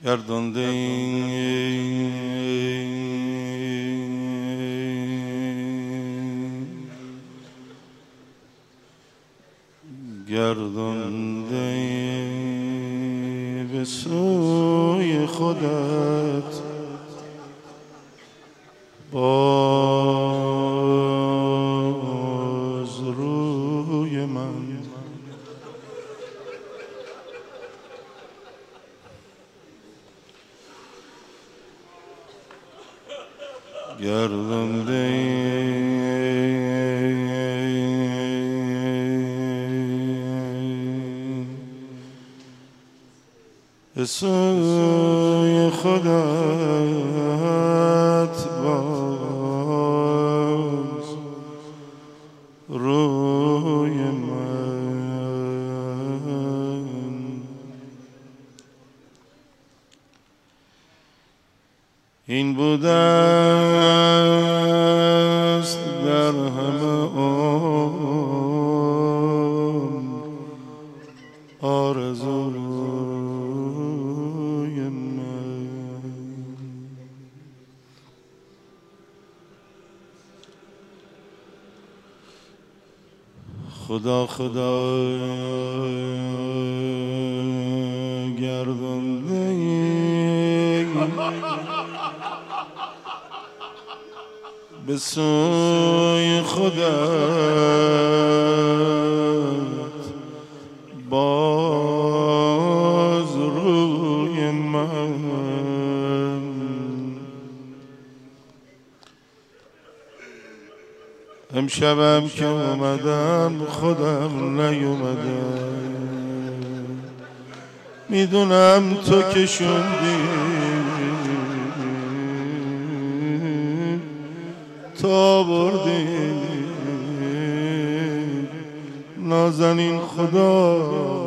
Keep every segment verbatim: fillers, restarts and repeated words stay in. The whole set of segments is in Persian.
گردانده گردانده به سوی خودت باز روی من گردانده به سوی خودت باز روی من این بوده است در همه عمر آرزوی من. خدا خدا گردانده به سوی خودت باز روی من. امشبم که اومدم خودم نیومدم، میدونم تو که شوندی تو بردی نازنین خدا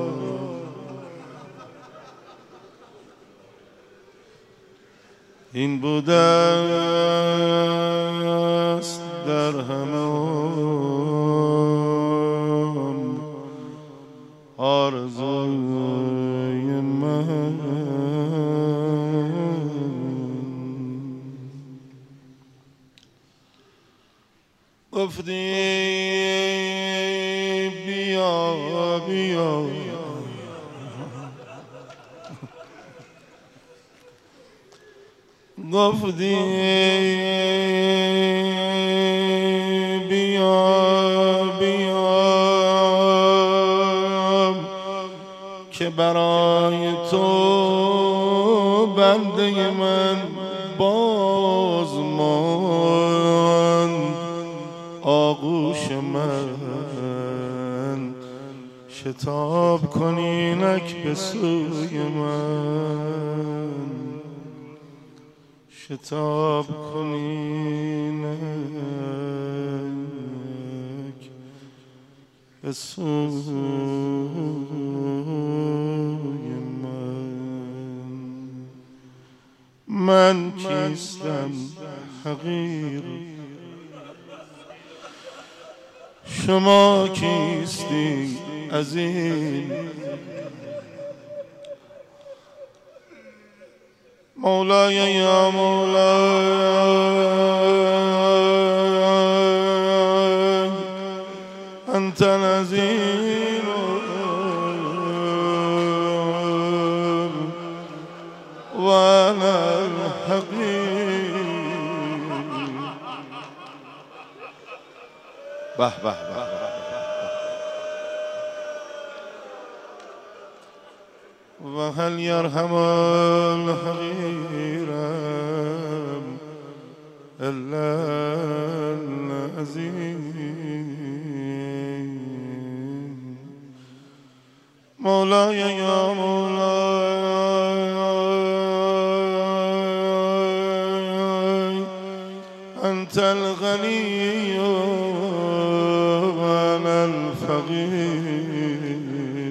این بوده است در همه عمر آرزوی من. گفتی بیا بیا گفتی بیا بیا که برای تو بنده من باز ماند آغوش من. شتاب کن اینک به سوی من، شتاب کن اینک به سوی من. من کیستم حقیر، شما کیستی عظیم. مولای یا مولای انت العظیم و انا الحقیر. به به به و هل یرحم الحقیر الا العظیم. مولای یا مولای انت الغنی و انا الفقیر.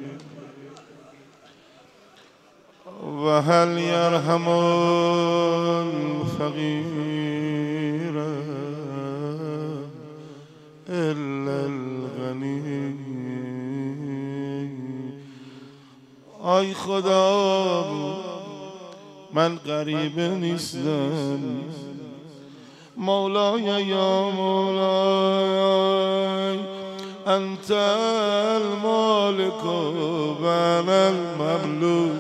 و هل یرحم الفقیر الا الغنی. آی خدا من غریب نیستم. مولای یا مولای انت المالک و انا المملوک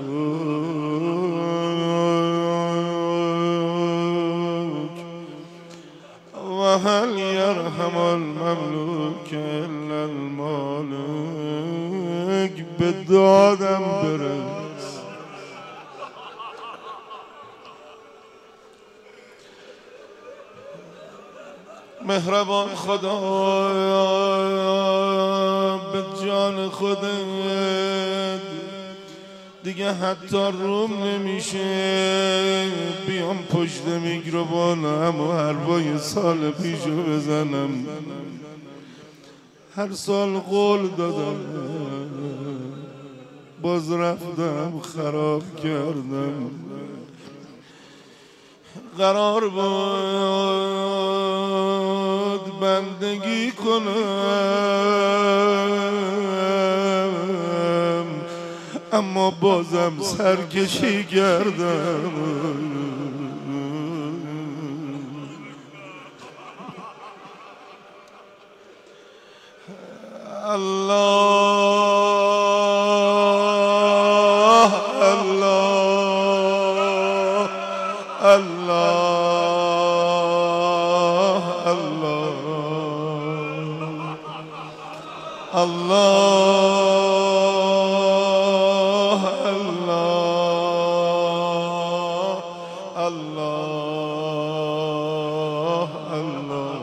و هل یرحم المملوک الا المالک. به دادم برس مهربان خدا، به جان خودت دیگه حتی روم نمیشه بیام پشت میکروفونم و حرفای سال پیشو بزنم. هر سال قول دادم باز رفتم خراب کردم. قرار بود بندگی کنم اما بازم سرکشی کردم. الله الله الله الله الله الله الله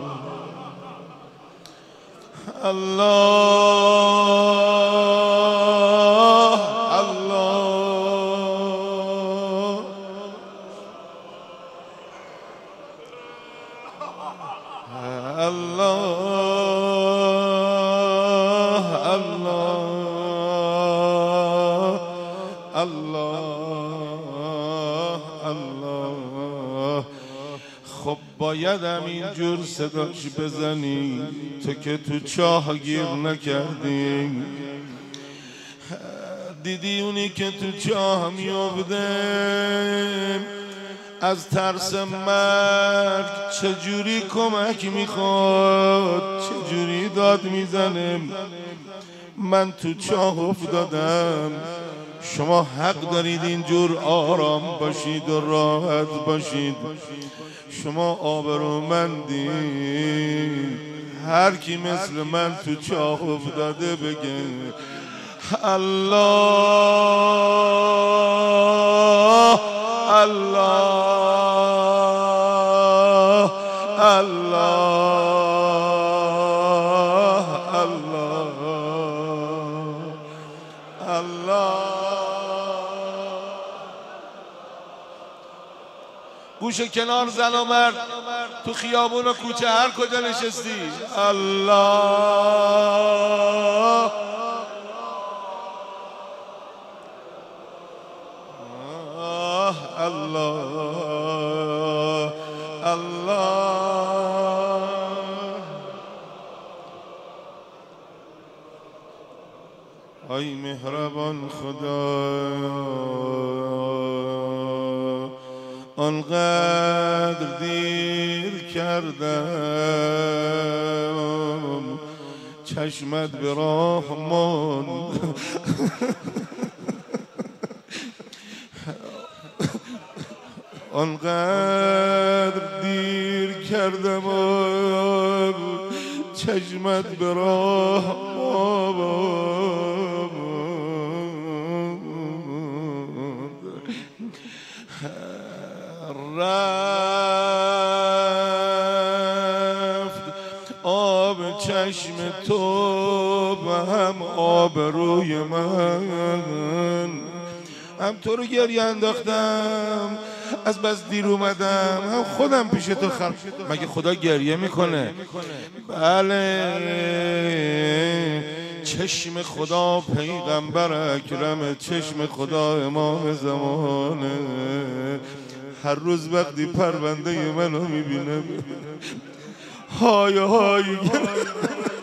خب بایدم اینجور صداش بزنی تو که تو چاه گیر نکردی. دیدی اونی که تو چاه میافته از ترس مرگ چجوری کمک میخواد، چجوری داد میزنه. من تو چاه افتادم، شما حق دارید اینجور آرام باشید و راحت باشید. شما آبرومندی، هر کی مثل من تو چاه افتاده بگه الله الله الله الله الله. گوش کنار زن و مرد تو خیابون و کوچه هر کجا نشستی الله الله الله. ای مهربان خدا، آنقدر دیر کردم چشمت به راه ماند. آنقدر دیر کردم و چشمت به راه ماند. رفت آب چشم تو و هم آب روی من. هم تو رو گریه انداختم از بس دیر اومدم، هم خودم پیش تو خر. مگه خدا گریه میکنه؟ بله، چشم خدا پیغمبر اکرم، چشم خدا امام زمانه. هر روز وقتی پرونده منو میبینم های های